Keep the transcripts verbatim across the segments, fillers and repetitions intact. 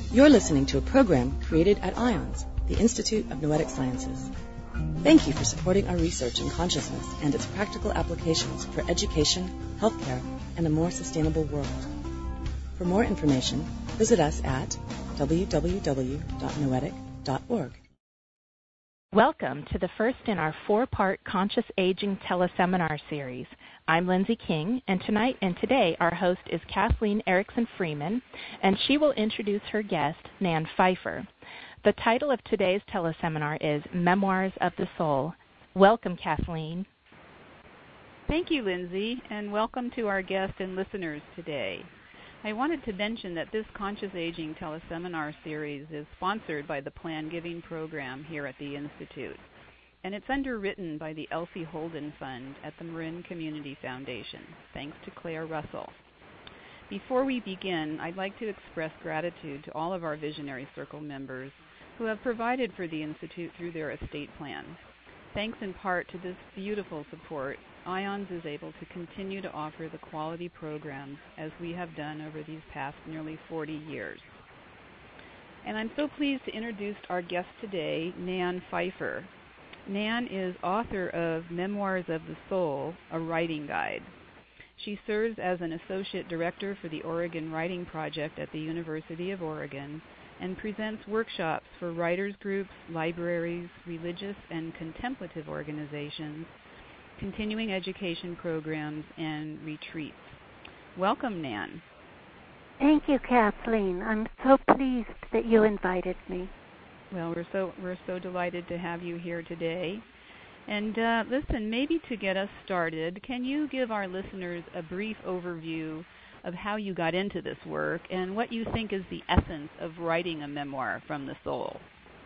You're listening to a program created at IONS, the Institute of Noetic Sciences. Thank you for supporting our research in consciousness and its practical applications for education, healthcare, and a more sustainable world. For more information, visit us at w w w dot noetic dot org. Welcome to the first in our four-part Conscious Aging teleseminar series. I'm Lindsay King, and tonight and today our host is Kathleen Erickson Freeman, and she will introduce her guest, Nan Pfeiffer. The title of today's teleseminar is Memoirs of the Soul. Welcome, Kathleen. Thank you, Lindsay, and welcome to our guest and listeners today. I wanted to mention that this Conscious Aging teleseminar series is sponsored by the Plan Giving program here at the Institute, and it's underwritten by the Elsie Holden Fund at the Marin Community Foundation, thanks to Claire Russell. Before we begin, I'd like to express gratitude to all of our Visionary Circle members who have provided for the Institute through their estate plans. Thanks in part to this beautiful support, IONS is able to continue to offer the quality programs as we have done over these past nearly forty years. And I'm so pleased to introduce our guest today, Nan Pfeiffer. Nan is author of Memoirs of the Soul, a writing guide. She serves as an associate director for the Oregon Writing Project at the University of Oregon and presents workshops for writers groups, libraries, religious and contemplative organizations, continuing education programs, and retreats. Welcome, Nan. Thank you, Kathleen. I'm so pleased that you invited me. Well, we're so we're so delighted to have you here today. And uh, listen, maybe to get us started, can you give our listeners a brief overview of how you got into this work and what you think is the essence of writing a memoir from the soul?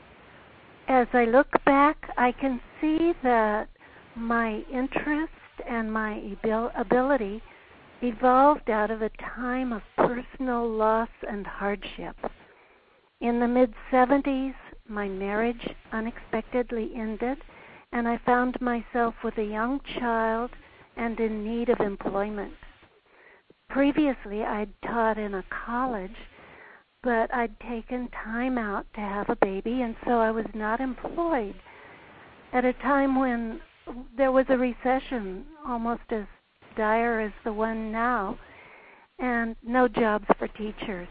As I look back, I can see that my interest and my abil- ability evolved out of a time of personal loss and hardship. In the mid-seventies, my marriage unexpectedly ended, and I found myself with a young child and in need of employment. Previously, I'd taught in a college, but I'd taken time out to have a baby, and so I was not employed at a time when there was a recession almost as dire as the one now, and no jobs for teachers.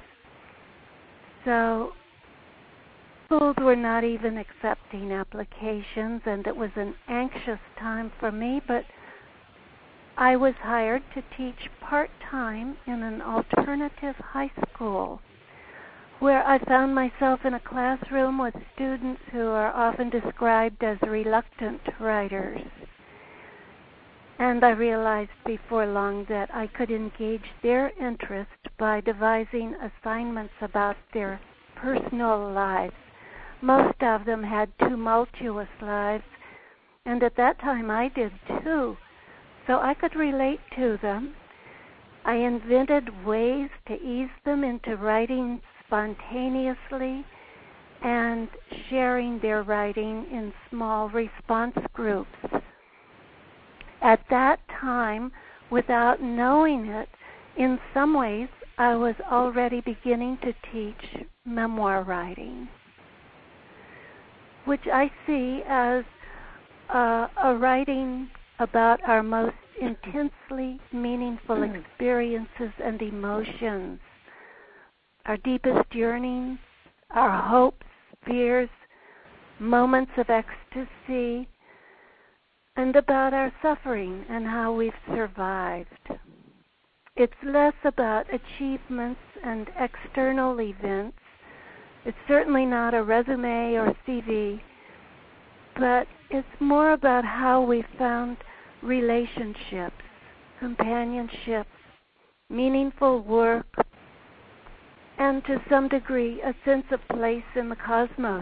So schools were not even accepting applications, and it was an anxious time for me, but I was hired to teach part-time in an alternative high school, where I found myself in a classroom with students who are often described as reluctant writers. And I realized before long that I could engage their interest by devising assignments about their personal lives. Most of them had tumultuous lives, and at that time I did too. So I could relate to them. I invented ways to ease them into writing spontaneously and sharing their writing in small response groups. At that time, without knowing it, in some ways I was already beginning to teach memoir writing, which I see as uh, a writing about our most intensely meaningful experiences and emotions, our deepest yearnings, our hopes, fears, moments of ecstasy, and about our suffering and how we've survived. It's less about achievements and external events. It's certainly not a resume or C V, but it's more about how we found relationships, companionship, meaningful work, and to some degree a sense of place in the cosmos.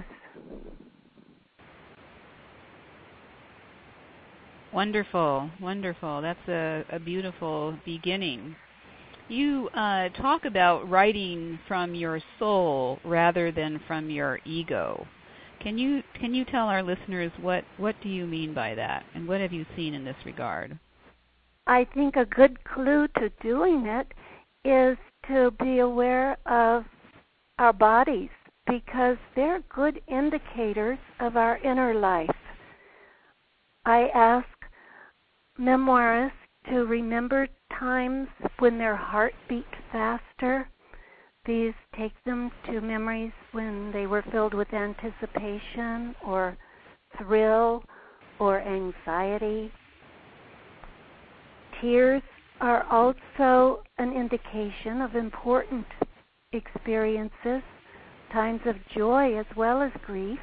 Wonderful, wonderful. That's a, a beautiful beginning. You uh, talk about writing from your soul rather than from your ego. Can you can you tell our listeners what, what do you mean by that, and what have you seen in this regard? I think a good clue to doing it is to be aware of our bodies because they're good indicators of our inner life. I ask memoirists to remember times when their heart beat faster. These take them to memories when they were filled with anticipation or thrill or anxiety. Tears are also an indication of important experiences, times of joy as well as grief.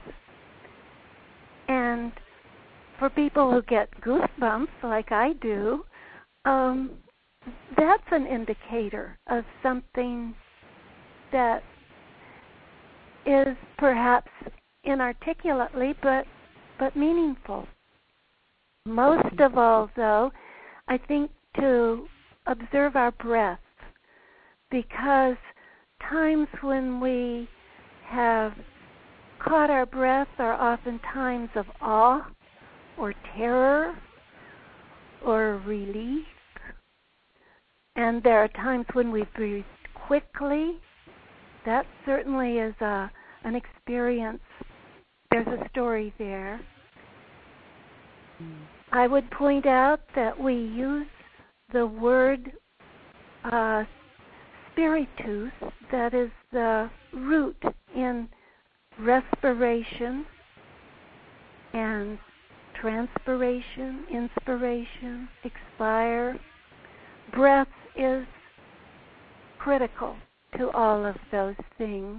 And for people who get goosebumps like I do, um, that's an indicator of something that is perhaps inarticulately but but meaningful. Most of all, though, I think to observe our breath, because times when we have caught our breath are often times of awe or terror or relief, and there are times when we breathe quickly. That certainly is a, an experience. There's a story there. Mm. I would point out that we use the word uh, spiritus, that is the root in respiration and transpiration, inspiration, expire. Breath is critical to all of those things.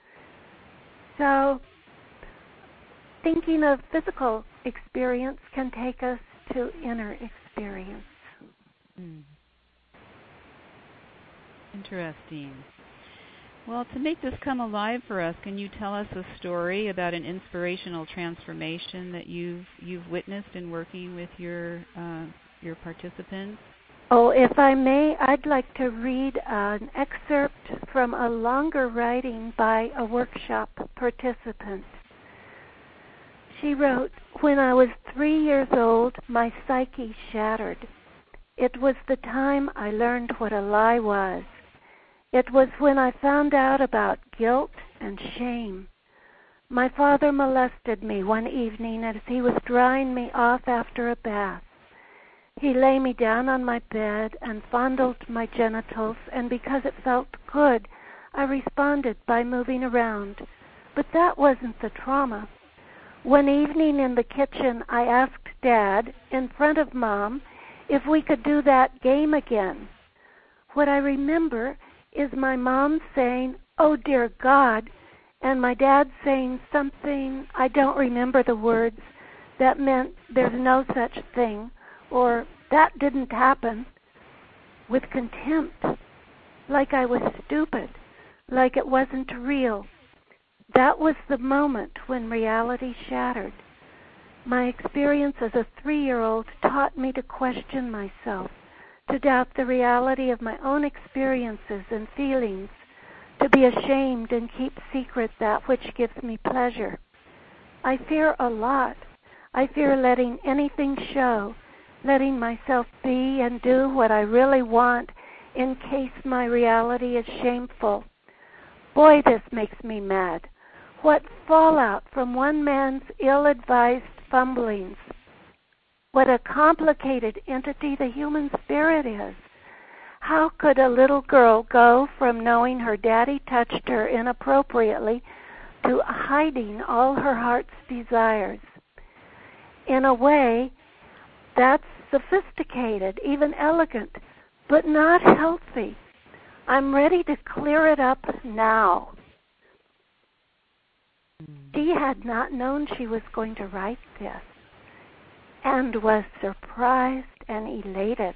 So, thinking of physical experience can take us to inner experience. Mm. Interesting. Well, to make this come alive for us, can you tell us a story about an inspirational transformation that you've you've witnessed in working with your uh, your participants? Oh, if I may, I'd like to read an excerpt from a longer writing by a workshop participant. She wrote, "When I was three years old, my psyche shattered. It was the time I learned what a lie was. It was when I found out about guilt and shame. My father molested me one evening as he was drying me off after a bath. He lay me down on my bed and fondled my genitals, and because it felt good, I responded by moving around. But that wasn't the trauma. One evening in the kitchen, I asked Dad, in front of Mom, if we could do that game again. What I remember is my mom saying, 'Oh, dear God,' and my dad saying something, I don't remember the words, that meant there's no such thing, or that didn't happen, with contempt, like I was stupid, like it wasn't real. That was the moment when reality shattered. My experience as a three-year-old taught me to question myself, to doubt the reality of my own experiences and feelings, to be ashamed and keep secret that which gives me pleasure. I fear a lot. I fear letting anything show, letting myself be and do what I really want in case my reality is shameful. Boy, this makes me mad. What fallout from one man's ill-advised fumblings. What a complicated entity the human spirit is. How could a little girl go from knowing her daddy touched her inappropriately to hiding all her heart's desires? In a way, that's sophisticated, even elegant, but not healthy. I'm ready to clear it up now." She had not known she was going to write this, and was surprised and elated.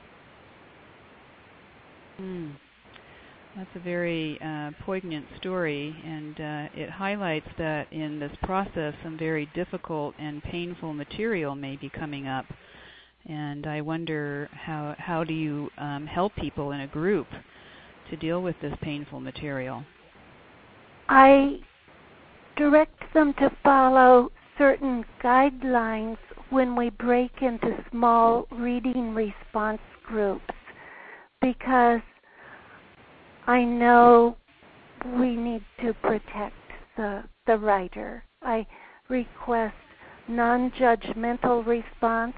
Mm. That's a very uh, poignant story, and uh, it highlights that in this process some very difficult and painful material may be coming up. And I wonder how how do you um, help people in a group to deal with this painful material? I direct them to follow certain guidelines when we break into small reading response groups, because I know we need to protect the, the writer. I request non-judgmental response,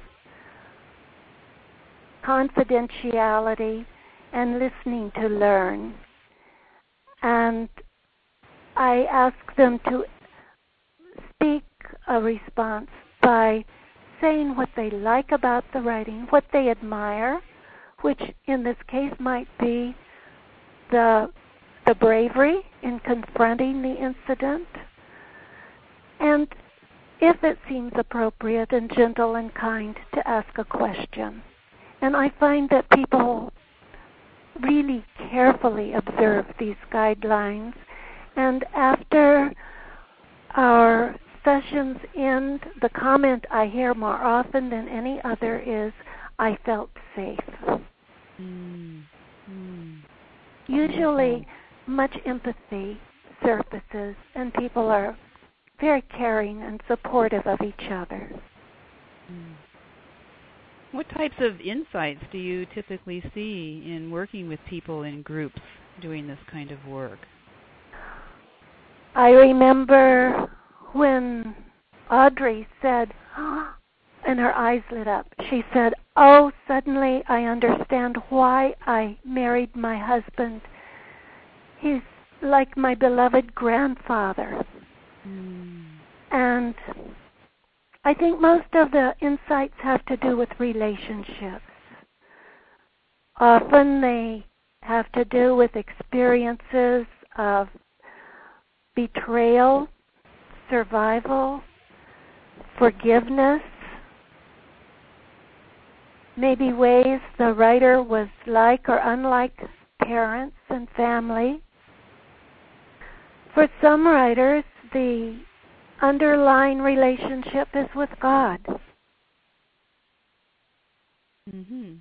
confidentiality, and listening to learn. And I ask them to speak a response by saying what they like about the writing, what they admire, which in this case might be the the bravery in confronting the incident, and if it seems appropriate and gentle and kind, to ask a question. And I find that people really carefully observe these guidelines, and after our sessions end, the comment I hear more often than any other is, "I felt safe." Mm. Mm. Usually much empathy surfaces, and people are very caring and supportive of each other. Mm. What types of insights do you typically see in working with people in groups doing this kind of work? I remember when Audrey said, oh, and her eyes lit up, she said, "Oh, suddenly I understand why I married my husband. He's like my beloved grandfather." Mm. And I think most of the insights have to do with relationships. Often they have to do with experiences of betrayal, survival, forgiveness, maybe ways the writer was like or unlike parents and family. For some writers, the underlying relationship is with God. Mm-hmm.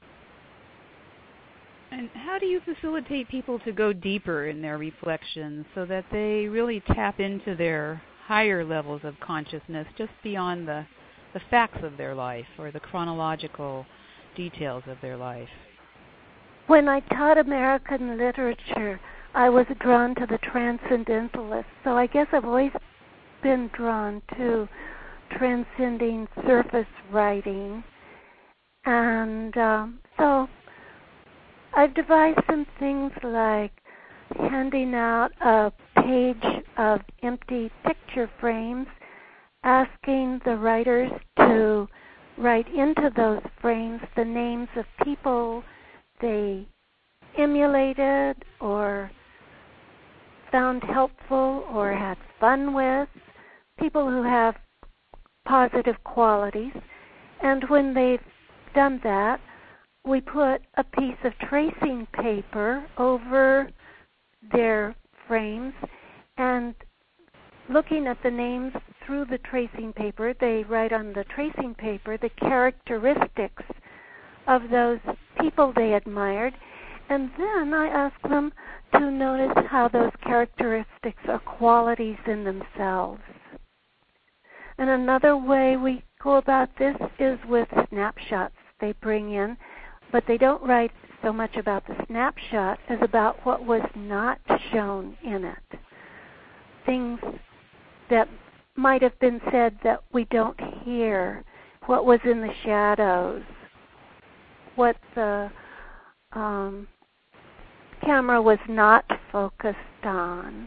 And how do you facilitate people to go deeper in their reflections so that they really tap into their higher levels of consciousness just beyond the, the facts of their life or the chronological details of their life? When I taught American literature, I was drawn to the transcendentalists, so I guess I've always been drawn to transcending surface writing. And um, so I've devised some things like handing out a page of empty picture frames, asking the writers to write into those frames the names of people they emulated or found helpful or had fun with, people who have positive qualities. And when they've done that, we put a piece of tracing paper over their frames, and looking at the names through the tracing paper, they write on the tracing paper the characteristics of those people they admired, and then I ask them to notice how those characteristics are qualities in themselves. And another way we go about this is with snapshots they bring in, but they don't write so much about the snapshot as about what was not shown in it. Things that might have been said that we don't hear, what was in the shadows, what the um, camera was not focused on.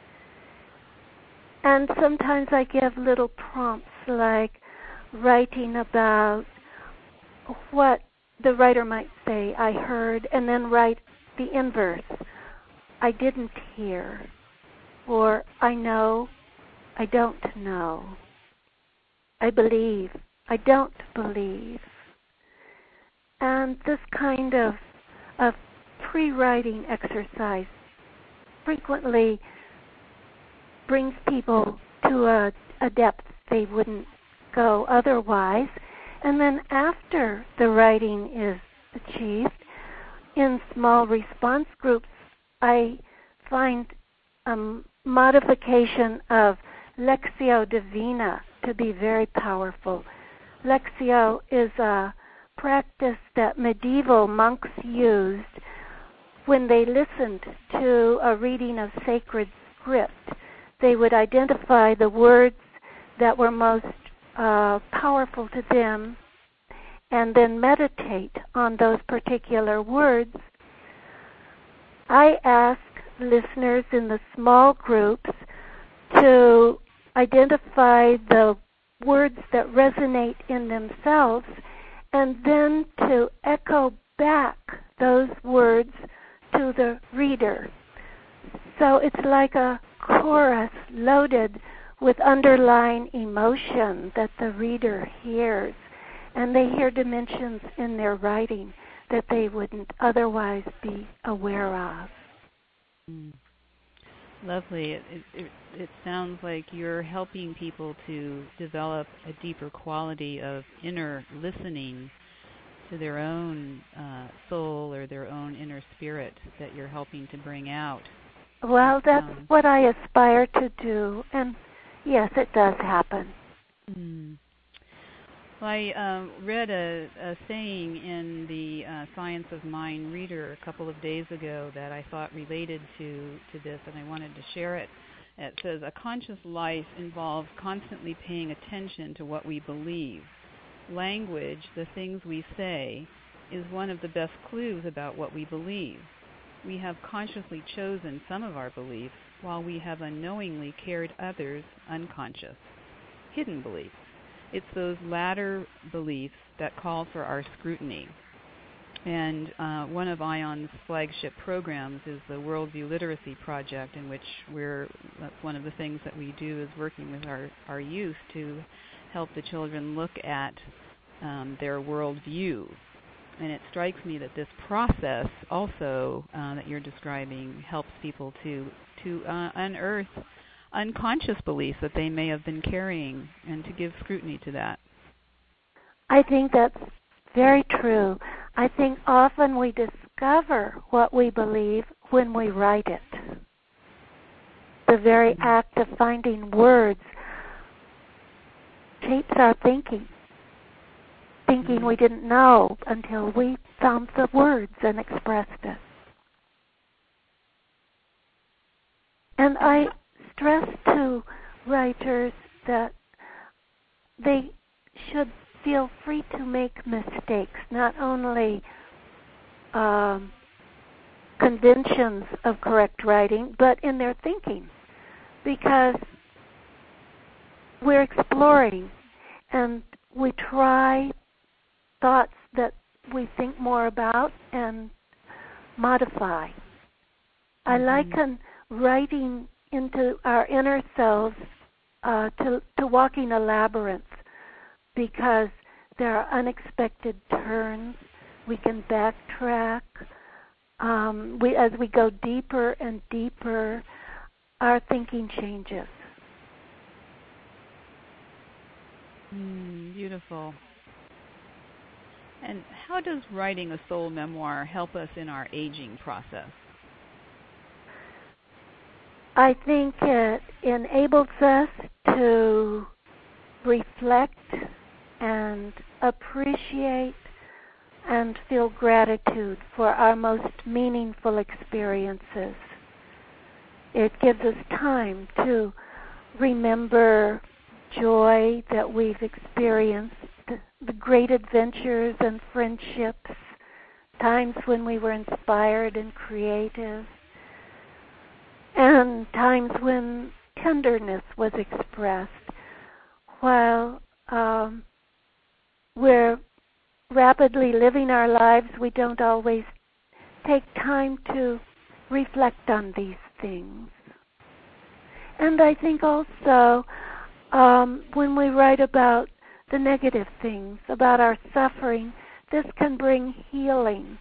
And sometimes I give little prompts like writing about what the writer might say, I heard, and then write the inverse, I didn't hear, or I know, I don't know, I believe, I don't believe. And this kind of, of pre-writing exercise frequently brings people to a, a depth they wouldn't go otherwise. And then after the writing is achieved, in small response groups, I find a modification of Lectio Divina to be very powerful. Lectio is a practice that medieval monks used when they listened to a reading of sacred script, they would identify the words that were most uh, powerful to them and then meditate on those particular words. I ask listeners in the small groups to identify the words that resonate in themselves and then to echo back those words to the reader. So it's like a chorus loaded with underlying emotion that the reader hears, and they hear dimensions in their writing that they wouldn't otherwise be aware of. Mm. Lovely. It, it, it sounds like you're helping people to develop a deeper quality of inner listening to their own uh, soul or their own inner spirit that you're helping to bring out. Well, that's um, what I aspire to do, and yes, it does happen. Mm. Well, I um, read a, a saying in the uh, Science of Mind Reader a couple of days ago that I thought related to, to this, and I wanted to share it. It says, a conscious life involves constantly paying attention to what we believe. Language, the things we say, is one of the best clues about what we believe. We have consciously chosen some of our beliefs, while we have unknowingly carried others unconscious, hidden beliefs. It's those latter beliefs that call for our scrutiny. And uh, one of ION's flagship programs is the Worldview Literacy Project, in which we're, that's one of the things that we do is working with our, our youth to help the children look at um, their worldview. And it strikes me that this process also uh, that you're describing helps people to, to uh, unearth unconscious beliefs that they may have been carrying and to give scrutiny to that. I think that's very true. I think often we discover what we believe when we write it. The very mm-hmm. act of finding words shapes our thinking. Thinking mm-hmm. we didn't know until we found the words and expressed it. And I stress to writers that they should feel free to make mistakes, not only um, conventions of correct writing, but in their thinking, because we're exploring and we try thoughts that we think more about and modify. Mm-hmm. I liken writing into our inner selves uh, to, to walking a labyrinth, because there are unexpected turns. We can backtrack. Um, we, as we go deeper and deeper, our thinking changes. Mm, beautiful. And how does writing a soul memoir help us in our aging process? I think it enables us to reflect and appreciate and feel gratitude for our most meaningful experiences. It gives us time to remember joy that we've experienced, the great adventures and friendships, times when we were inspired and creative, and times when tenderness was expressed. While um, we're rapidly living our lives, we don't always take time to reflect on these things. And I think also um, when we write about the negative things, about our suffering, this can bring healing.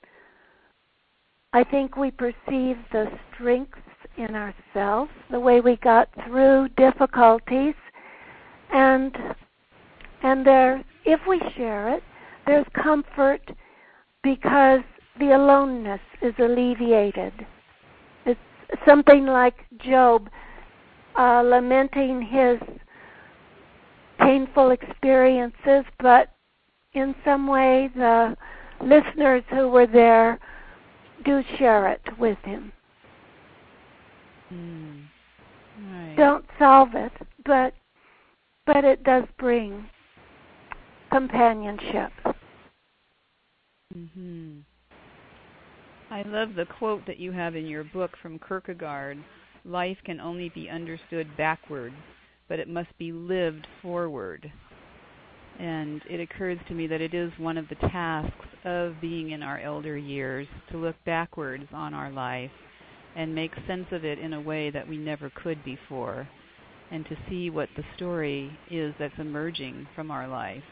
I think we perceive the strengths in ourselves, the way we got through difficulties, and and there, if we share it, there's comfort because the aloneness is alleviated. It's something like Job uh, lamenting his painful experiences, but in some way the listeners who were there do share it with him. Mm. Right. Don't solve it, but but it does bring companionship. Mm-hmm. I love the quote that you have in your book from Kierkegaard: "Life can only be understood backwards, but it must be lived forward." And it occurs to me that it is one of the tasks of being in our elder years to look backwards on our life and make sense of it in a way that we never could before, and to see what the story is that's emerging from our life.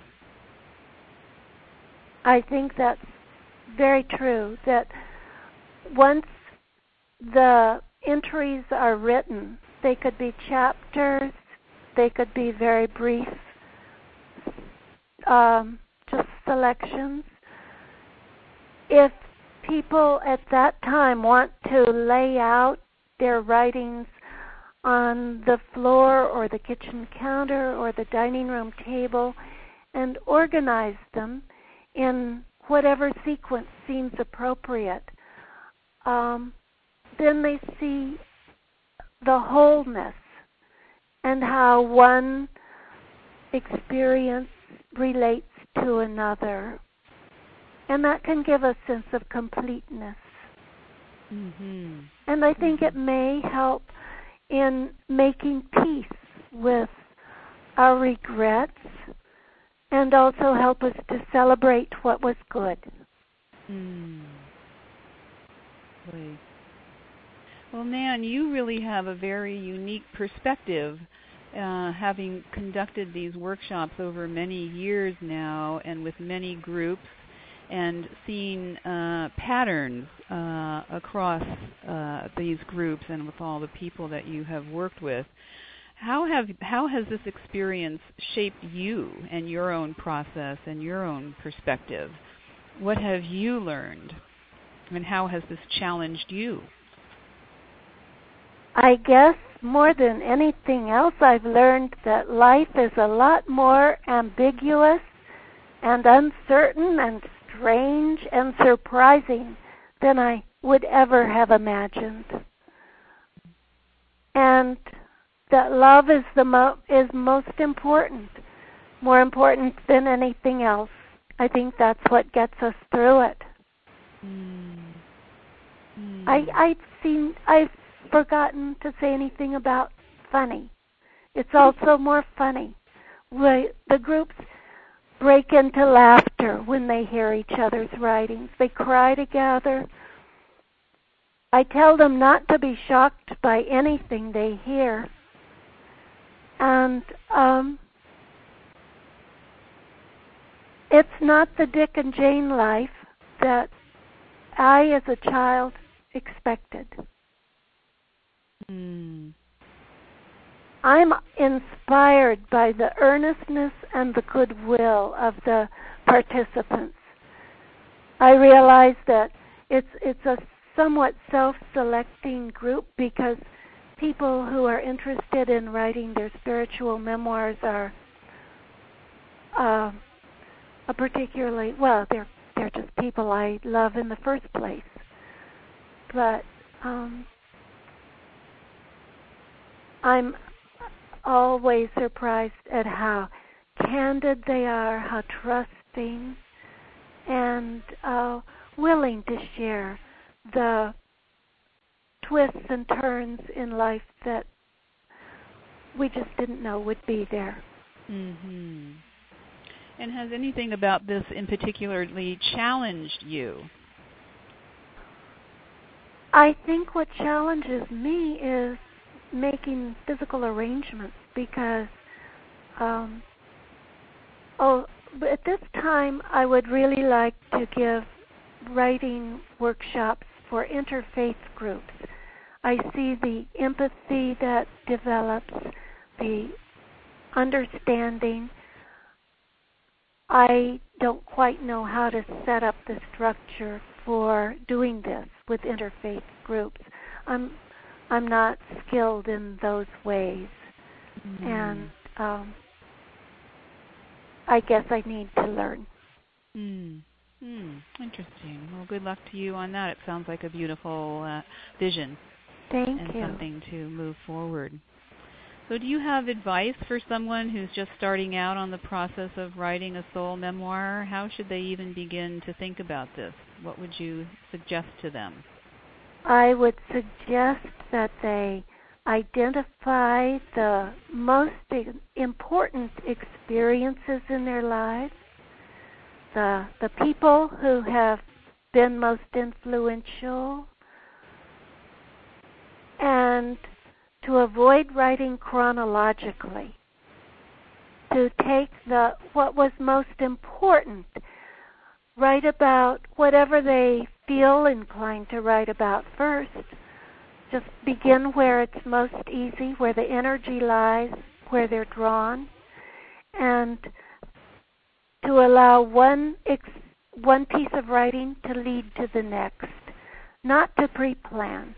I think that's very true, that once the entries are written, they could be chapters, they could be very brief, um, just selections. If people at that time want to lay out their writings on the floor or the kitchen counter or the dining room table and organize them in whatever sequence seems appropriate, um, then they see the wholeness and how one experience relates to another. And that can give a sense of completeness. Mm-hmm. And I think it may help in making peace with our regrets and also help us to celebrate what was good. Mm. Great. Well, Nan, you really have a very unique perspective, uh, having conducted these workshops over many years now and with many groups, and seeing uh, patterns uh, across uh, these groups and with all the people that you have worked with. How have how has this experience shaped you and your own process and your own perspective? What have you learned, and how has this challenged you? I guess more than anything else, I've learned that life is a lot more ambiguous and uncertain and strange and surprising than I would ever have imagined. And that love is the mo- is most important, more important than anything else. I think that's what gets us through it. Mm. Mm. I I've seen I've forgotten to say anything about funny. It's also more funny. We, the groups break into laughter when they hear each other's writings. They cry together. I tell them not to be shocked by anything they hear. And um, it's not the Dick and Jane life that I, as a child, expected. Mm. I'm inspired by the earnestness and the goodwill of the participants. I realize that it's it's a somewhat self-selecting group because people who are interested in writing their spiritual memoirs are uh, a particularly, well, they're they're just people I love in the first place. But um, I'm always surprised at how candid they are, how trusting, and uh, willing to share the twists and turns in life that we just didn't know would be there. Mm-hmm. And has anything about this in particularly challenged you? I think what challenges me is making physical arrangements because, um, oh, but at this time I would really like to give writing workshops for interfaith groups. I see the empathy that develops, the understanding. I don't quite know how to set up the structure for doing this with interfaith groups. I'm I'm not skilled in those ways, mm. and um, I guess I need to learn. Mm. Hmm, interesting. Well, good luck to you on that. It sounds like a beautiful uh, vision. Thank and you. something to move forward. So do you have advice for someone who's just starting out on the process of writing a soul memoir? How should they even begin to think about this? What would you suggest to them? I would suggest that they identify the most important experiences in their lives, the the people who have been most influential, and to avoid writing chronologically, to take the what was most important, write about whatever they feel inclined to write about first. Just begin where it's most easy, where the energy lies, where they're drawn, and to allow one ex- one piece of writing to lead to the next, not to pre-plan,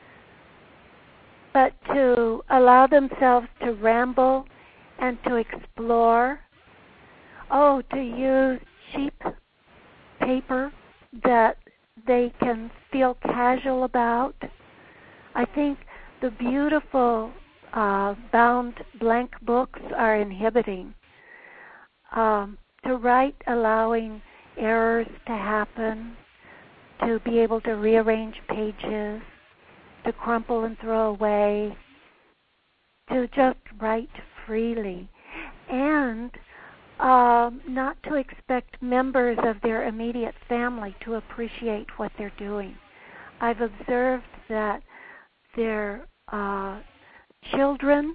but to allow themselves to ramble and to explore. Oh, to use cheap paper that they can feel casual about. I think the beautiful uh, bound blank books are inhibiting. Um, to write allowing errors to happen, to be able to rearrange pages, to crumple and throw away, to just write freely, and um, not to expect members of their immediate family to appreciate what they're doing. I've observed that their uh, children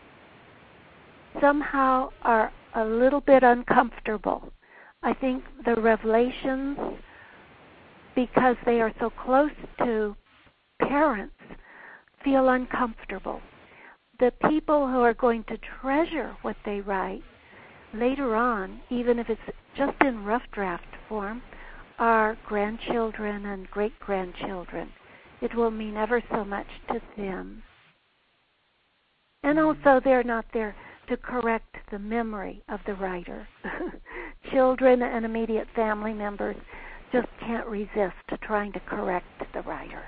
somehow are a little bit uncomfortable. I think the revelations, because they are so close to parents, feel uncomfortable. The people who are going to treasure what they write later on, even if it's just in rough draft form, are grandchildren and great-grandchildren. It will mean ever so much to them. And also they're not there to correct the memory of the writer. Children and immediate family members just can't resist trying to correct the writer.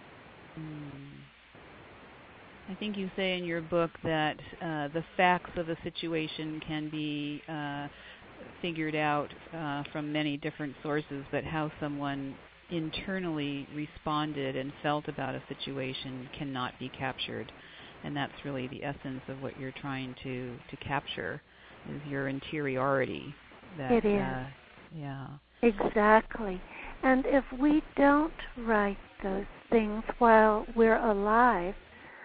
I think you say in your book that uh, the facts of a situation can be uh, figured out uh, from many different sources, but how someone internally responded and felt about a situation cannot be captured. And that's really the essence of what you're trying to, to capture, is your interiority. That, it is. Uh, yeah. Exactly. And if we don't write those things while we're alive,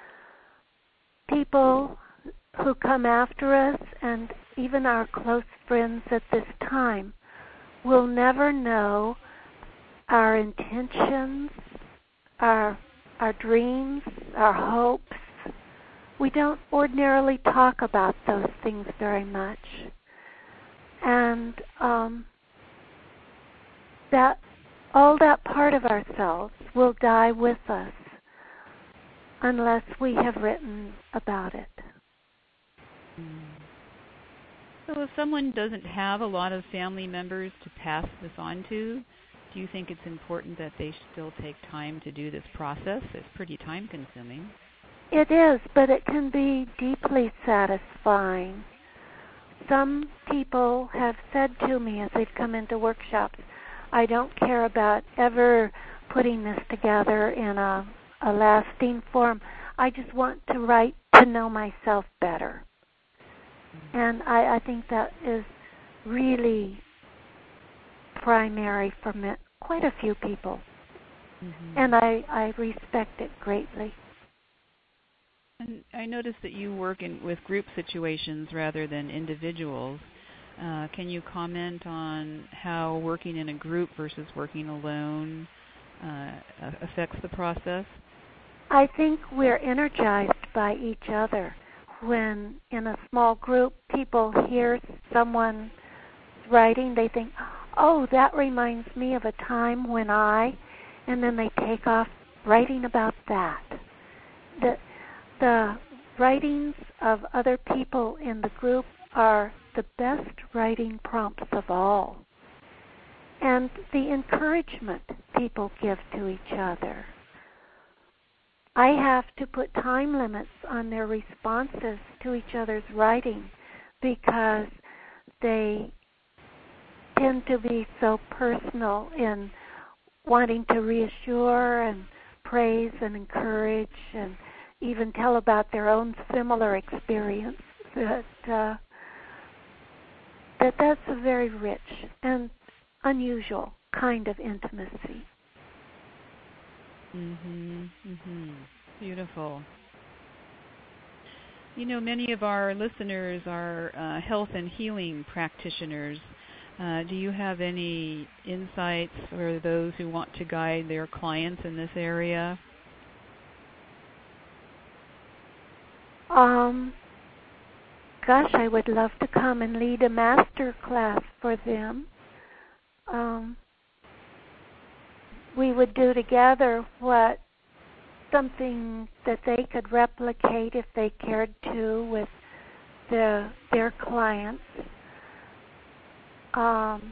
people who come after us and even our close friends at this time will never know our intentions, our our dreams, our hopes. We don't ordinarily talk about those things very much. And um, that all that part of ourselves will die with us unless we have written about it. So if someone doesn't have a lot of family members to pass this on to, do you think it's important that they still take time to do this process? It's pretty time consuming. It is, but it can be deeply satisfying. Some people have said to me as they've come into workshops, I don't care about ever putting this together in a, a lasting form. I just want to write to know myself better. And I, I think that is really primary for me, quite a few people. Mm-hmm. And I, I respect it greatly. And I noticed that you work in, with group situations rather than individuals. Uh, can you comment on how working in a group versus working alone uh, affects the process? I think we're energized by each other. When in a small group people hear someone writing, they think, oh, that reminds me of a time when I, and then they take off writing about that. The, the writings of other people in the group are the best writing prompts of all. and the encouragement people give to each other. I have to put time limits on their responses to each other's writing because they tend to be so personal in wanting to reassure and praise and encourage and even tell about their own similar experience, that uh, that that's a very rich and unusual kind of intimacy. Mhm. Mhm. Beautiful. You know, many of our listeners are uh, health and healing practitioners. Uh, do you have any insights for those who want to guide their clients in this area? Um, gosh, I would love to come and lead a master class for them. Um, we would do together what something that they could replicate if they cared to with the, their clients. Um,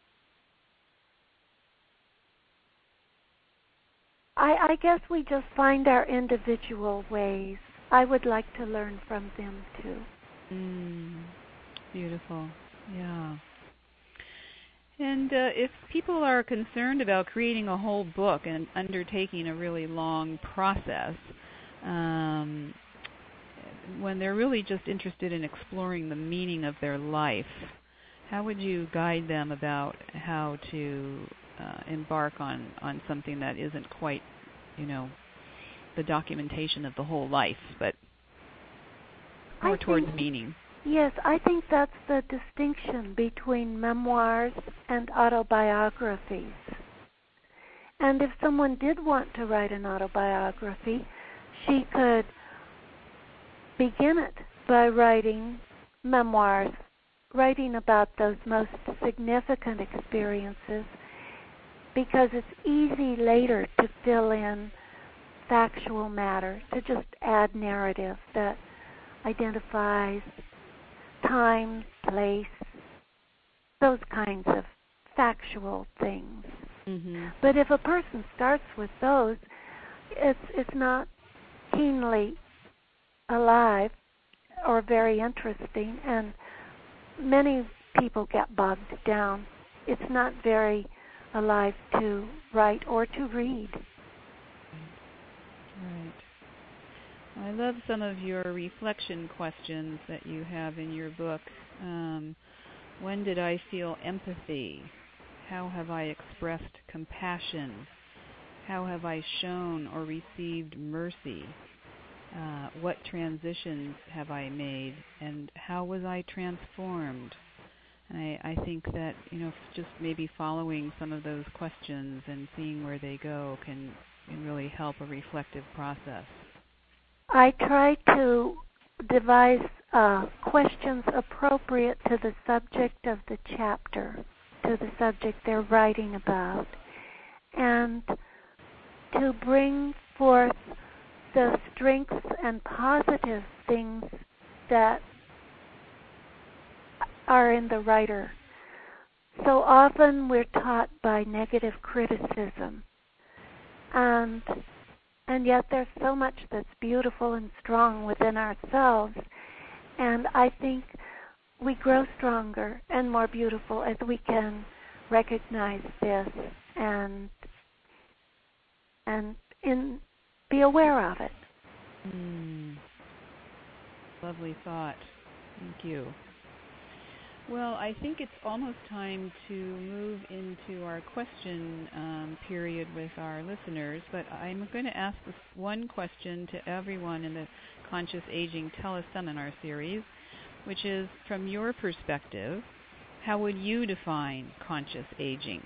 I, I guess we just find our individual ways. I would like to learn from them too. Mm, beautiful. Yeah. And uh, if people are concerned about creating a whole book and undertaking a really long process, um, when they're really just interested in exploring the meaning of their life, how would you guide them about how to uh, embark on, on something that isn't quite, you know, the documentation of the whole life, but more I towards think, meaning? Yes, I think that's the distinction between memoirs and autobiographies. And if someone did want to write an autobiography, she could begin it by writing memoirs, writing about those most significant experiences, because it's easy later to fill in factual matter, to just add narrative that identifies time, place, those kinds of factual things. Mm-hmm. But if a person starts with those, it's it's not keenly alive or very interesting, and many people get bogged down. It's not very alive to write or to read. Right. I love some of your reflection questions that you have in your book. Um, when did I feel empathy? How have I expressed compassion? How have I shown or received mercy? Uh, what transitions have I made? And how was I transformed? And I, I think that, you know, just maybe following some of those questions and seeing where they go can, can really help a reflective process. I try to devise uh, questions appropriate to the subject of the chapter, to the subject they're writing about, and to bring forth the strengths and positive things that are in the writer. So often we're taught by negative criticism, and And yet there's so much that's beautiful and strong within ourselves. And I think we grow stronger and more beautiful as we can recognize this and and in, be aware of it. Mm. Lovely thought. Thank you. Well, I think it's almost time to move into our question um, period with our listeners, but I'm going to ask this one question to everyone in the Conscious Aging Teleseminar series, which is, from your perspective, how would you define conscious aging?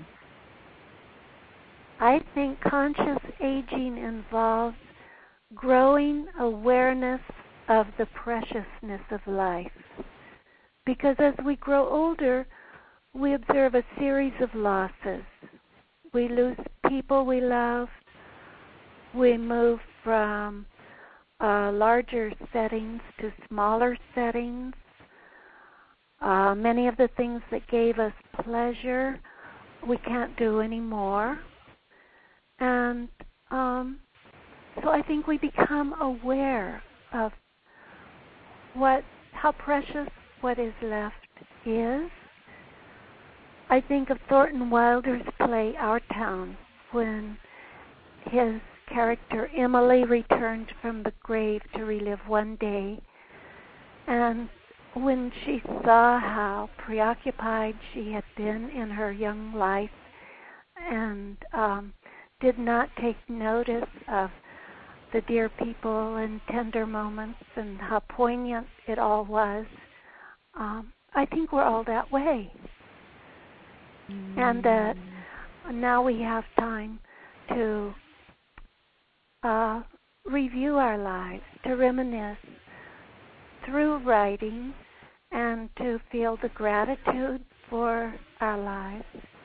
I think conscious aging involves growing awareness of the preciousness of life. Because as we grow older, we observe a series of losses. We lose people we love. We move from uh, larger settings to smaller settings. Uh, many of the things that gave us pleasure we can't do anymore. And um, so I think we become aware of what, how precious what is left is. I think of Thornton Wilder's play Our Town, when his character Emily returned from the grave to relive one day, and when she saw how preoccupied she had been in her young life and um, did not take notice of the dear people and tender moments and how poignant it all was, um, I think we're all that way. Mm. And that now we have time to uh, review our lives, to reminisce through writing, and to feel the gratitude for our lives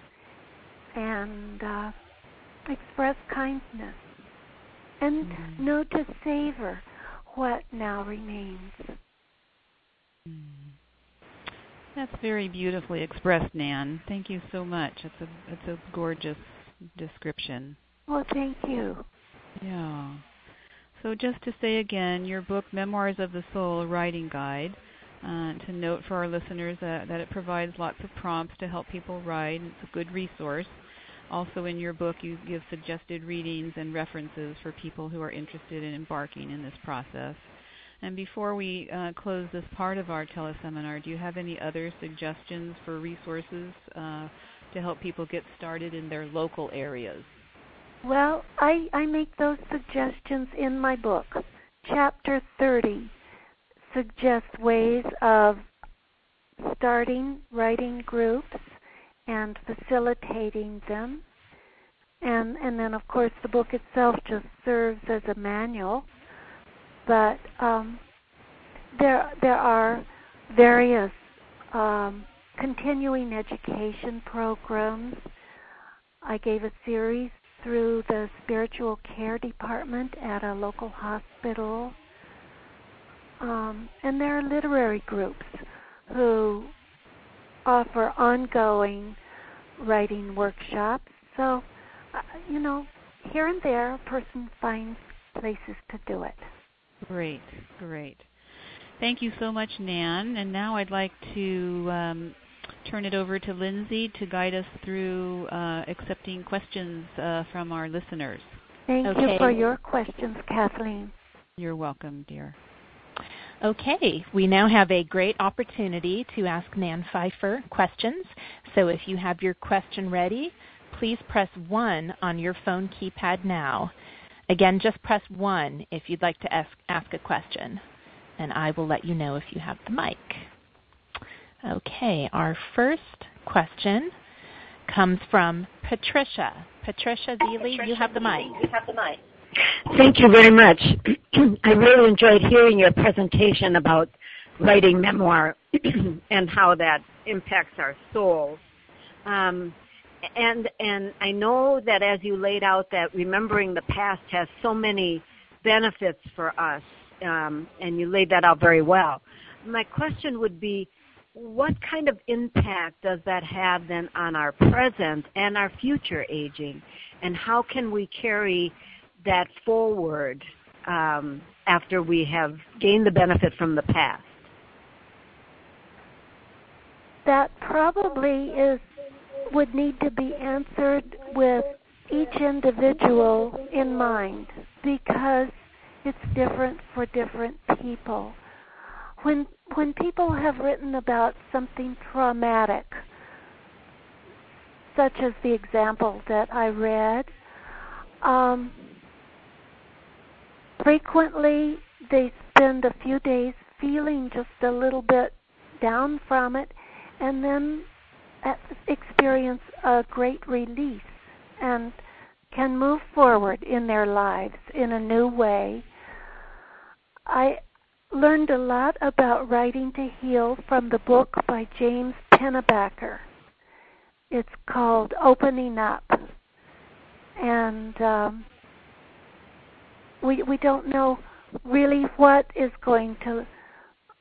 and uh, express kindness and mm. know to savor what now remains. Mm. That's very beautifully expressed, Nan. Thank you so much. It's a it's a gorgeous description. Well, thank you. Yeah. So just to say again, your book, Memoirs of the Soul, a Writing Guide, uh, to note for our listeners uh, that it provides lots of prompts to help people write. It's a good resource. Also in your book, you give suggested readings and references for people who are interested in embarking in this process. And before we uh, close this part of our teleseminar, do you have any other suggestions for resources uh, to help people get started in their local areas? Well, I, I make those suggestions in my book. Chapter thirty suggests ways of starting writing groups and facilitating them. And, and then, of course, the book itself just serves as a manual. But um, there there are various um, continuing education programs. I gave a series through the spiritual care department at a local hospital. Um, and there are literary groups who offer ongoing writing workshops. So, uh, you know, here and there a person finds places to do it. Great, great. Thank you so much, Nan. And now I'd like to um, turn it over to Lindsay to guide us through uh, accepting questions uh, from our listeners. Thank okay. you for your questions, Kathleen. You're welcome, dear. Okay, we now have a great opportunity to ask Nan Pfeiffer questions. So if you have your question ready, please press one on your phone keypad now. Again, just press one if you'd like to ask, ask a question, and I will let you know if you have the mic. Okay, our first question comes from Patricia. Patricia Zealy, you have the mic. You have the mic. Thank you very much. I really enjoyed hearing your presentation about writing memoir and how that impacts our souls. Um, And and I know that as you laid out that remembering the past has so many benefits for us, um, and you laid that out very well. My question would be, what kind of impact does that have then on our present and our future aging, and how can we carry that forward um, after we have gained the benefit from the past? That probably is would need to be answered with each individual in mind, because it's different for different people. When when people have written about something traumatic, such as the example that I read, um, frequently they spend a few days feeling just a little bit down from it, and then experience a great release and can move forward in their lives in a new way. I learned a lot about writing to heal from the book by James Pennebaker. It's called Opening Up. And um, we we don't know really what is going to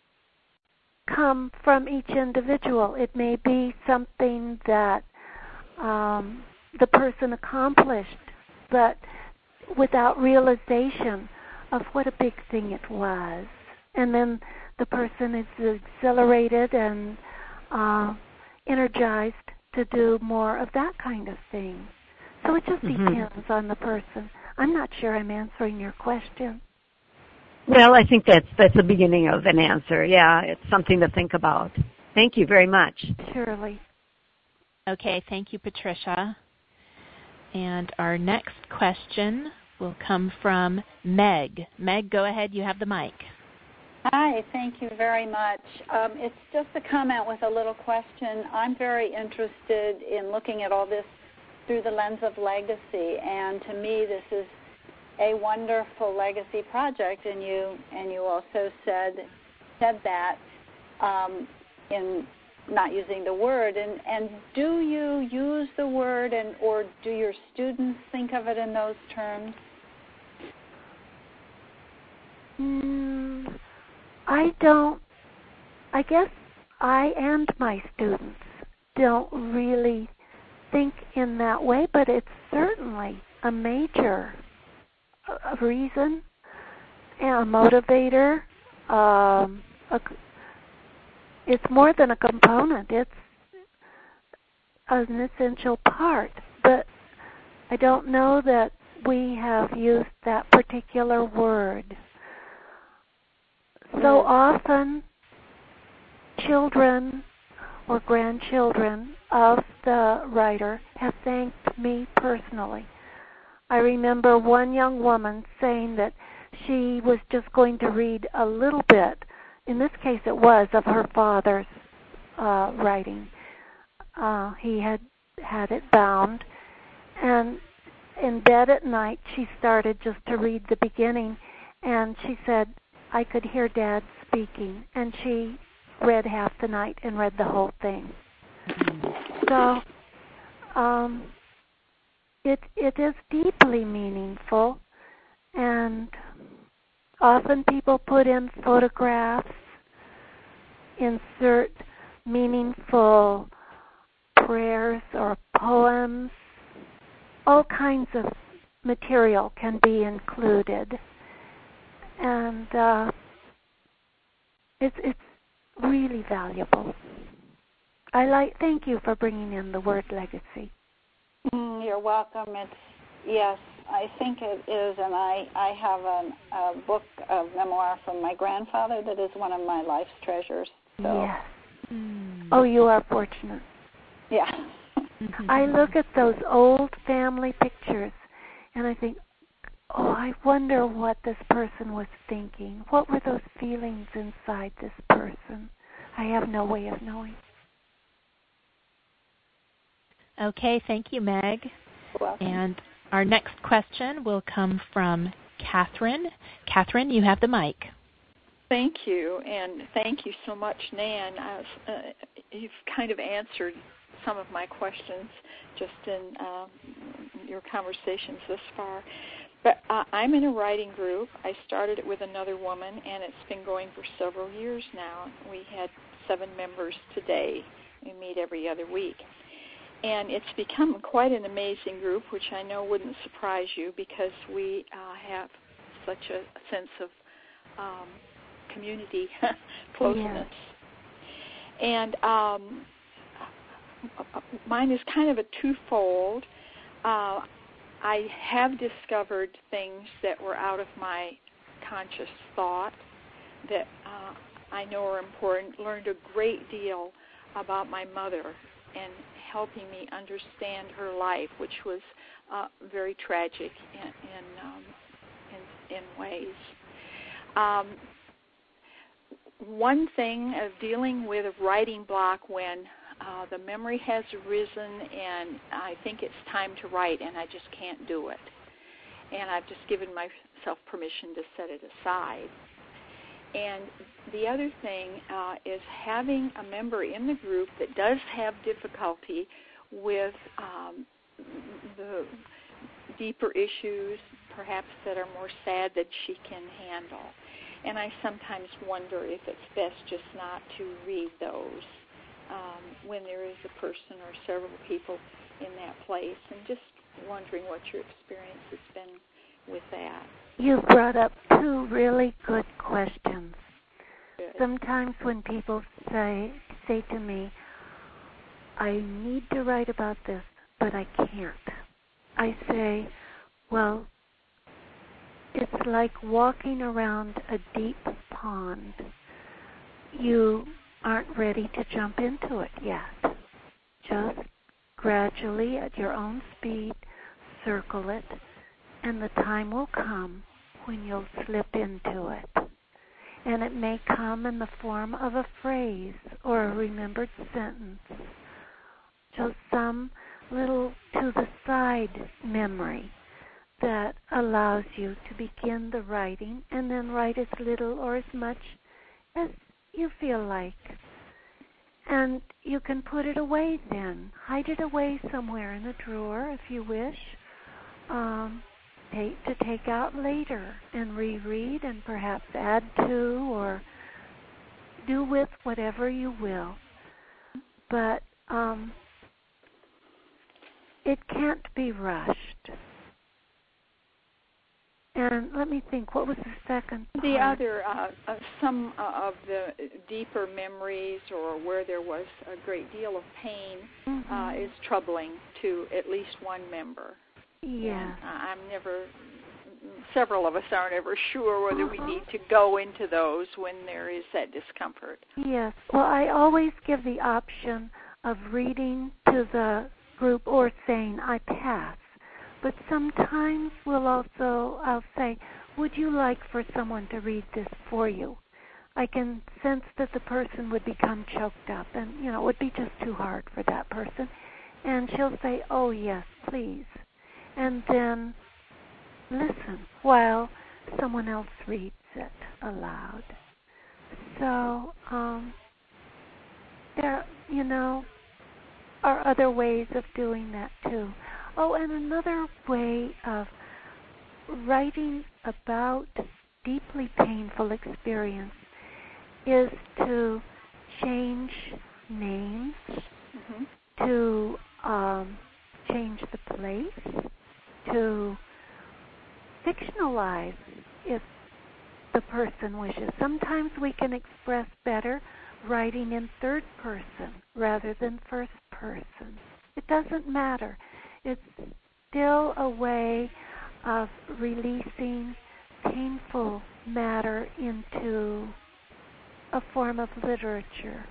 come from each individual. It may be something that um, the person accomplished, but without realization of what a big thing it was. And then the person is exhilarated and uh, energized to do more of that kind of thing. So it just mm-hmm. depends on the person. I'm not sure I'm answering your question. Well, I think that's that's the beginning of an answer. Yeah, it's something to think about. Thank you very much. Surely. Okay, thank you, Patricia. And our next question will come from Meg. Meg, go ahead. You have the mic. Hi, thank you very much. Um, it's just a comment with a little question. I'm very interested in looking at all this through the lens of legacy, and to me this is a wonderful legacy project, and you and you also said said that um, in not using the word. And, and do you use the word, and or do your students think of it in those terms? Mm, I don't. I guess I and my students don't really think in that way, but it's certainly a major a reason and a motivator. Um, a, it's more than a component. It's an essential part. But I don't know that we have used that particular word. So often, children or grandchildren of the writer have thanked me personally. I remember one young woman saying that she was just going to read a little bit, in this case it was, of her father's uh, writing. Uh, he had had it bound, and in bed at night she started just to read the beginning, and she said, I could hear Dad speaking, and she read half the night and read the whole thing. So, um, It it is deeply meaningful, and often people put in photographs, insert meaningful prayers or poems. All kinds of material can be included, and uh, it's it's really valuable. I like. Thank you for bringing in the word legacy. Mm, you're welcome. It's yes, I think it is, and I I have an, a book of memoir from my grandfather that is one of my life's treasures. So. Yes. Mm. Oh, you are fortunate. Yeah. I look at those old family pictures, and I think, oh, I wonder what this person was thinking. What were those feelings inside this person? I have no way of knowing. Okay, thank you, Meg. You're welcome. And our next question will come from Catherine. Catherine, you have the mic. Thank you, and thank you so much, Nan. Uh, uh, you've kind of answered some of my questions just in uh, your conversations this far. But uh, I'm in a writing group. I started it with another woman, and it's been going for several years now. We had seven members today. We meet every other week. And it's become quite an amazing group, which I know wouldn't surprise you because we uh, have such a sense of um, community closeness. Yeah. And um, mine is kind of a twofold. Uh, I have discovered things that were out of my conscious thought that uh, I know are important, learned a great deal about my mother and helping me understand her life, which was uh, very tragic in in, um, in, in ways. Um, one thing of dealing with a writing block when uh, the memory has arisen and I think it's time to write and I just can't do it. And I've just given myself permission to set it aside. And the other thing uh, is having a member in the group that does have difficulty with um, the deeper issues, perhaps that are more sad that she can handle. And I sometimes wonder if it's best just not to read those um, when there is a person or several people in that place, and just wondering what your experience has been with that. You brought up two really good questions. Good. Sometimes when people say say to me, I need to write about this, but I can't, I say, well, it's like walking around a deep pond. You aren't ready to jump into it yet. Just gradually, at your own speed, circle it, and the time will come when you'll slip into it. And it may come in the form of a phrase or a remembered sentence. Just some little to-the-side memory that allows you to begin the writing and then write as little or as much as you feel like. And you can put it away then. Hide it away somewhere in a drawer if you wish, um, take, to take out later and reread and perhaps add to or do with whatever you will. But um, it can't be rushed. And let me think, what was the second part? The other, uh, uh, some uh, of the deeper memories or where there was a great deal of pain mm-hmm. uh, is troubling to at least one member. Yeah. I'm never, several of us aren't ever sure whether uh-huh. we need to go into those when there is that discomfort. Yes. Well, I always give the option of reading to the group or saying, I pass. But sometimes we'll also, I'll say, would you like for someone to read this for you? I can sense that the person would become choked up and, you know, it would be just too hard for that person. And she'll say, oh, yes, please. And then listen while someone else reads it aloud. So, um, there, you know, are other ways of doing that, too. Oh, and another way of writing about deeply painful experience is to change names, mm-hmm. to um, change the place, to fictionalize if the person wishes. Sometimes we can express better writing in third person rather than first person. It doesn't matter. It's still a way of releasing painful matter into a form of literature.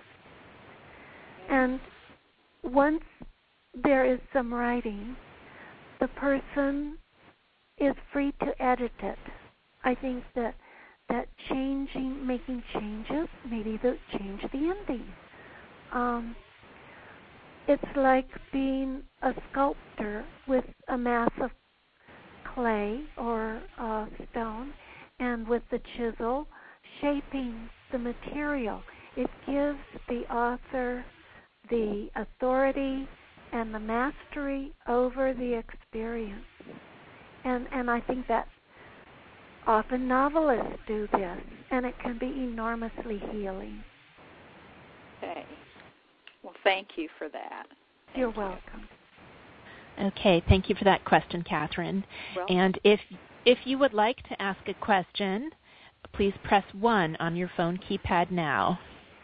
And once there is some writing, the person is free to edit it. I think that that changing, making changes, maybe the, change the ending. Um, It's like being a sculptor with a mass of clay or uh, stone, and with the chisel shaping the material. It gives the author the authority and the mastery over the experience. And, and I think that often novelists do this, and it can be enormously healing. Okay. Well, thank you for that. Thank You're you. welcome. Okay, thank you for that question, Catherine. Well, and if if you would like to ask a question, please press one on your phone keypad now.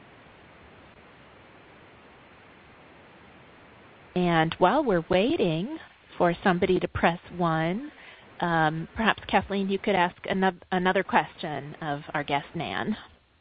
And while we're waiting for somebody to press one, um, perhaps, Kathleen, you could ask another, another question of our guest, Nan.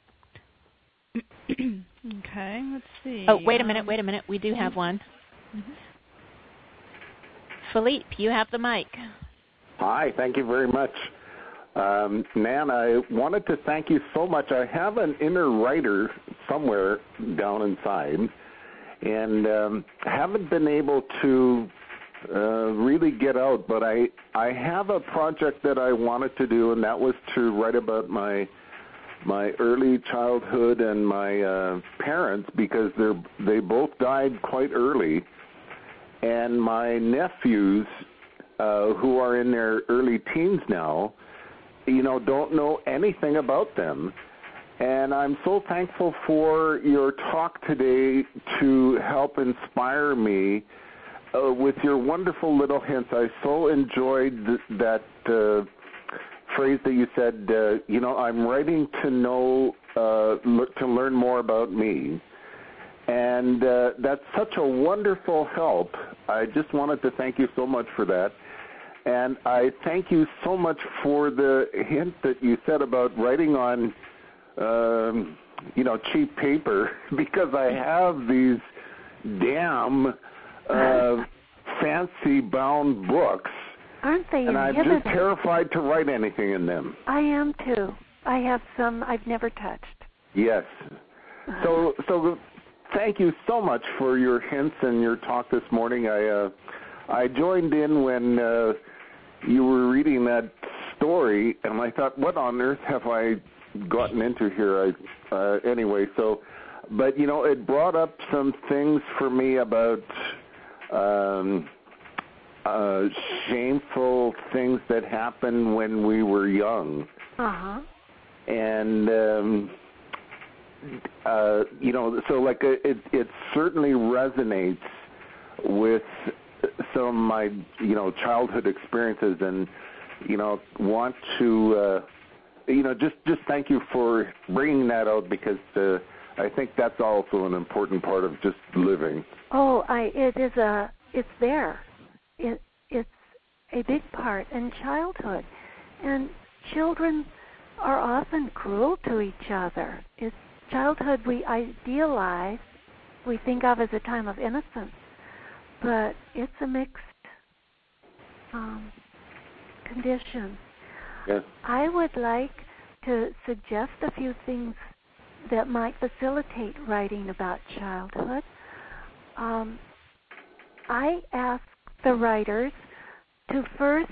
Okay, let's see. Oh, wait a minute, um, wait a minute. We do have one. Mm-hmm. Philippe, you have the mic. Hi, thank you very much. Um, Nan, I wanted to thank you so much. I have an inner writer somewhere down inside, and um, haven't been able to uh, really get out, but I, I have a project that I wanted to do, and that was to write about my my early childhood and my uh, parents, because they're they both died quite early, and my nephews, uh, who are in their early teens now, you know, don't know anything about them. And I'm so thankful for your talk today to help inspire me uh, with your wonderful little hints, I so enjoyed th- that uh, phrase that you said, uh, you know, I'm writing to know, uh, le- to learn more about me. And uh, that's such a wonderful help. I just wanted to thank you so much for that. And I thank you so much for the hint that you said about writing on, um, you know, cheap paper, because I have these damn uh, fancy bound books. Aren't they And I'm inhibited? just terrified to write anything in them. I am too. I have some I've never touched. Yes. So, so thank you so much for your hints and your talk this morning. I, uh, I joined in when uh, you were reading that story, and I thought, what on earth have I gotten into here? I, uh, anyway, so, but you know, it brought up some things for me about um, uh, shameful things that happened when we were young. Uh-huh. And, um, uh, you know, so like uh, it, it certainly resonates with some of my, you know, childhood experiences, and, you know, want to, uh, you know, just, just thank you for bringing that out, because uh, I think that's also an important part of just living. Oh, I it is a it's there. It it's a big part in childhood, and children are often cruel to each other. It's childhood we idealize, we think of as a time of innocence, but it's a mixed um, condition. Yes. I would like to suggest a few things that might facilitate writing about childhood. Um, I ask the writers to first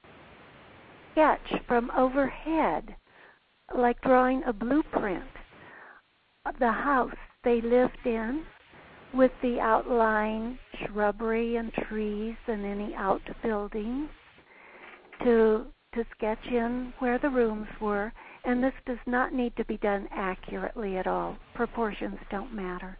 sketch from overhead, like drawing a blueprint, the house they lived in with the outlying shrubbery and trees and any outbuildings, to to sketch in where the rooms were. And this does not need to be done accurately at all. Proportions don't matter.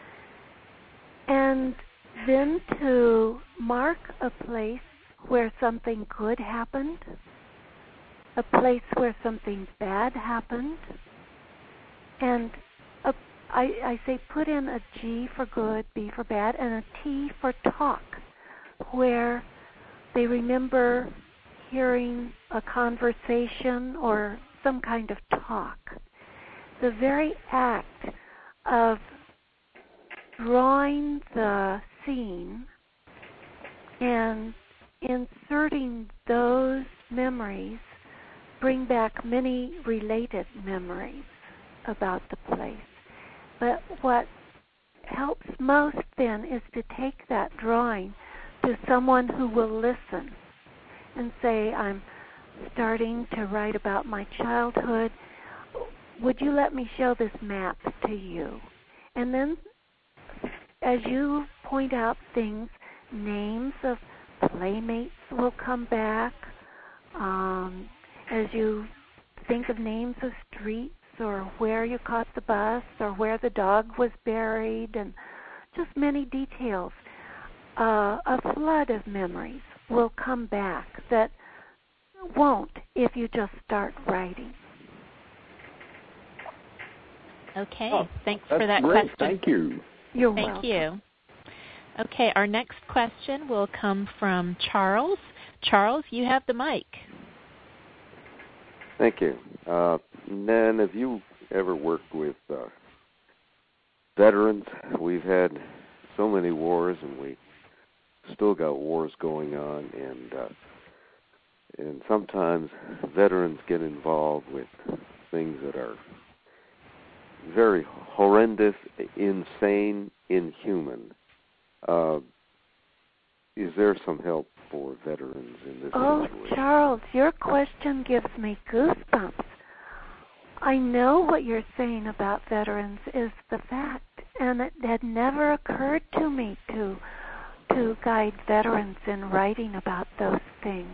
And then to mark a place where something good happened, a place where something bad happened, and a, I, I say put in a G for good, B for bad, and a T for talk, where they remember hearing a conversation or some kind of talk. The very act of drawing the scene and inserting those memories bring back many related memories about the place. But what helps most then is to take that drawing to someone who will listen and say, I'm starting to write about my childhood. Would you let me show this map to you? And then as you point out things, names of playmates will come back. Um, as you think of names of streets, or where you caught the bus, or where the dog was buried, and just many details, uh, a flood of memories will come back that won't if you just start writing. Okay, oh, thanks for that great. question. Thank you. You're Thank welcome. you. Okay, our next question will come from Charles. Charles, you have the mic. Thank you. Uh, Nan, have you ever worked with uh, veterans? We've had so many wars, and we still got wars going on, and uh, and sometimes veterans get involved with things that are very horrendous, insane, inhuman. Uh, is there some help for veterans in this Oh, situation? Charles, your question gives me goosebumps. I know what you're saying about veterans is the fact, and it had never occurred to me to to guide veterans in writing about those things.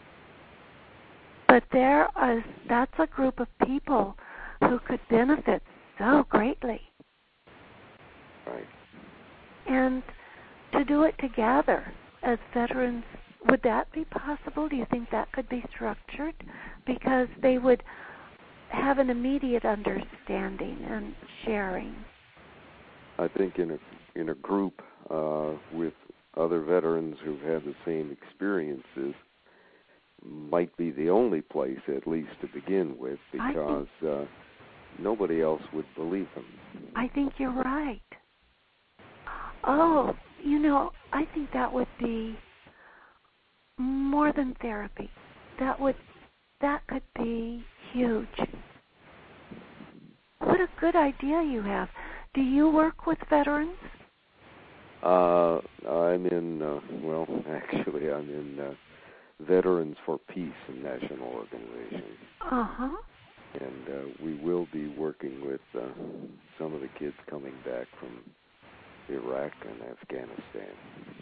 But there is, that's a group of people who could benefit so greatly. Right. And to do it together as veterans. Would that be possible? Do you think that could be structured? Because they would have an immediate understanding and sharing. I think in a in a group uh, with other veterans who've had the same experiences might be the only place, at least to begin with, because think, uh, nobody else would believe them. I think you're right. Oh, you know, I think that would be more than therapy. That would that could be huge. What a good idea you have. Do you work with veterans? Uh, I'm in, uh, well, actually, I'm in uh, Veterans for Peace, a national organization. Uh-huh. And uh, we will be working with uh, some of the kids coming back from Iraq and Afghanistan.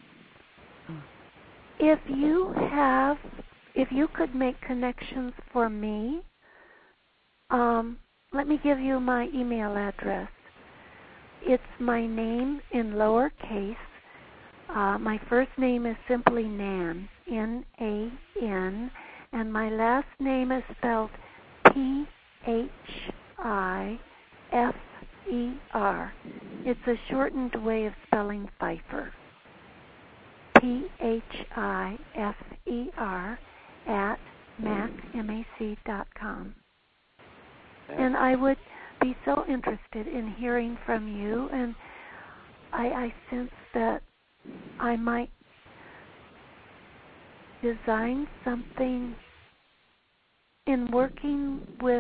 If you have, if you could make connections for me, um, let me give you my email address. It's my name in lowercase. Uh, my first name is simply Nan, N A N, and my last name is spelled P H I F E R. It's a shortened way of spelling Pfeiffer. P H I F E R at mac, M A C dot com. And I would be so interested in hearing from you, and I, I sense that I might design something in working with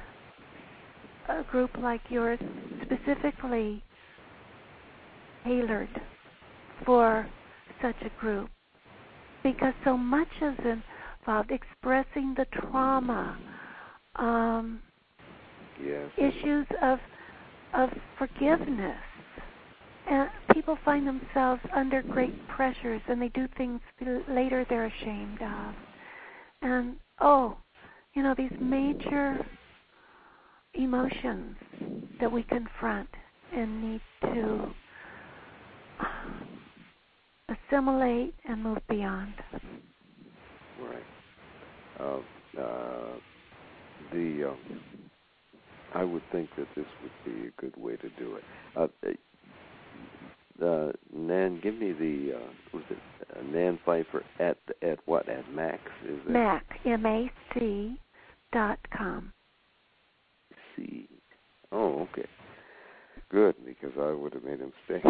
a group like yours, specifically tailored for such a group, because so much is involved, expressing the trauma, um, yes. issues of of forgiveness. And people find themselves under great pressures, and they do things later they're ashamed of. And, oh, you know, these major emotions that we confront and need to assimilate and move beyond. Right. Uh, uh, the uh, I would think that this would be a good way to do it. Uh, uh, Nan, give me the uh, was it uh, Nan Pfeiffer at at what at Max is it? Mac M A C dot com. C. Oh, okay. Good, because I would have made a mistake.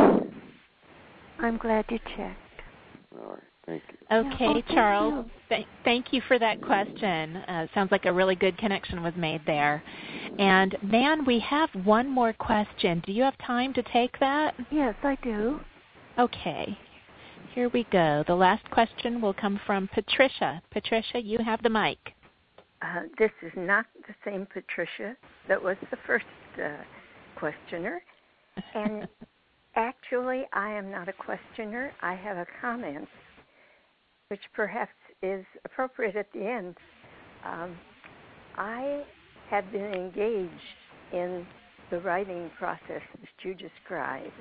I'm glad you checked. All right, thank you. Okay, yeah, oh, Charles, you. th- thank you for that question. Uh, sounds like a really good connection was made there. And, Nan, we have one more question. Do you have time to take that? Yes, I do. Okay. Here we go. The last question will come from Patricia. Patricia, you have the mic. Uh, this is not the same Patricia that was the first uh, questioner. And actually, I am not a questioner. I have a comment, which perhaps is appropriate at the end. Um, I have been engaged in the writing process that you described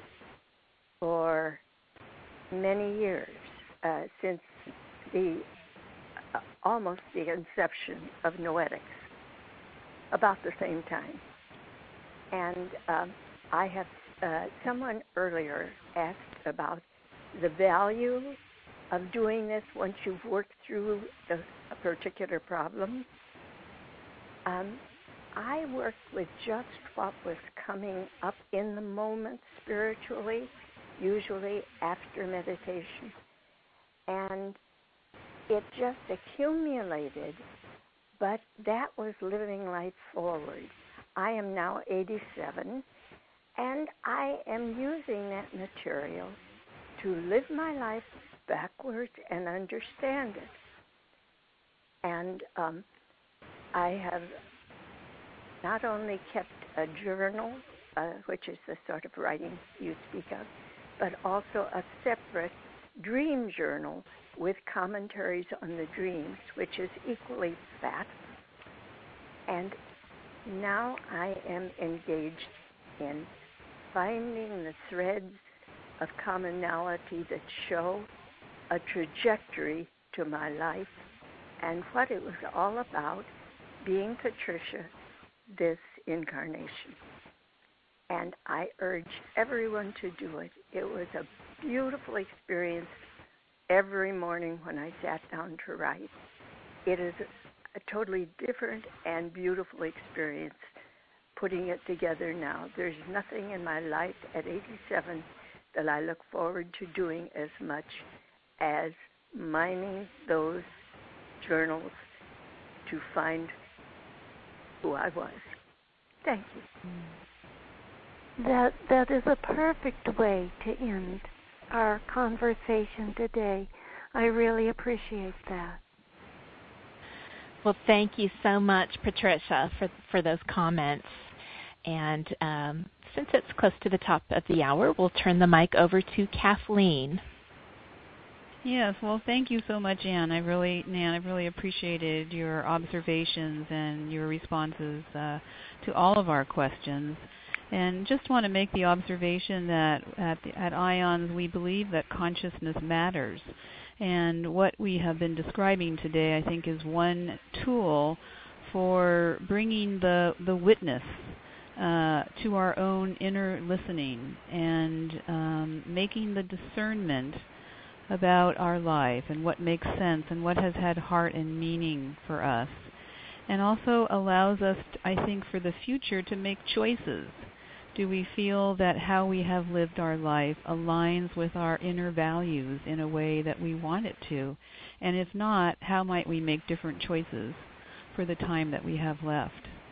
for many years, uh, since the uh, almost the inception of Noetics, about the same time. And um, I have uh, someone earlier asked about the value of doing this once you've worked through the, a particular problem. Um, I worked with just what was coming up in the moment spiritually, usually after meditation. And it just accumulated, but that was living life forward. I am now eighty-seven, and I am using that material to live my life backwards and understand it. And um, I have not only kept a journal, uh, which is the sort of writing you speak of, but also a separate dream journal with commentaries on the dreams, which is equally fat. And now I am engaged in finding the threads of commonality that show a trajectory to my life and what it was all about being Patricia this incarnation. And I urge everyone to do it. It was a beautiful experience every morning when I sat down to write. It is a, a totally different and beautiful experience putting it together now. There's nothing in my life at eighty-seven that I look forward to doing as much as mining those journals to find who I was. Thank you. That that is a perfect way to end our conversation today. I really appreciate that. Well, thank you so much, Patricia, for for those comments. And um, since it's close to the top of the hour, we'll turn the mic over to Kathleen. Yes, well, thank you so much, Ann. I really, Nan, I really appreciated your observations and your responses uh, to all of our questions. And just want to make the observation that at, the, at IONS we believe that consciousness matters. And what we have been describing today, I think, is one tool for bringing the, the witness uh, to our own inner listening and um, making the discernment about our life and what makes sense and what has had heart and meaning for us. And also allows us, I think, for the future to make choices. Do we feel that how we have lived our life aligns with our inner values in a way that we want it to? And if not, how might we make different choices for the time that we have left?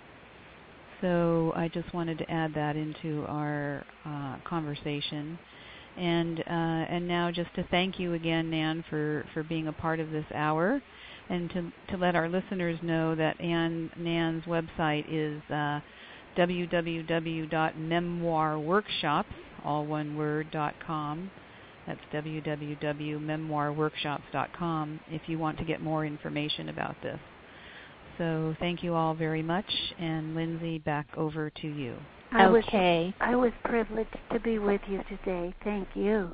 So I just wanted to add that into our uh, conversation. And uh, and now just to thank you again, Nan, for, for being a part of this hour, and to to let our listeners know that Ann, Nan's website is uh, w w w dot memoir workshops, all one word, dot com. That's w w w dot memoir workshops dot com if you want to get more information about this. So thank you all very much, and Lindsay, back over to you. I okay. Was, I was privileged to be with you today. Thank you.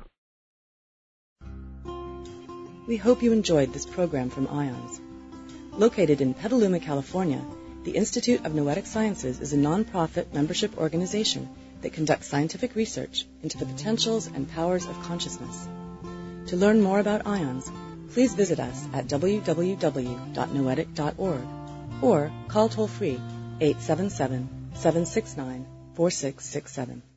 We hope you enjoyed this program from IONS. Located in Petaluma, California, the Institute of Noetic Sciences is a nonprofit membership organization that conducts scientific research into the potentials and powers of consciousness. To learn more about IONS, please visit us at w w w dot noetic dot org or call toll-free eight seven seven, seven six nine, four six six seven.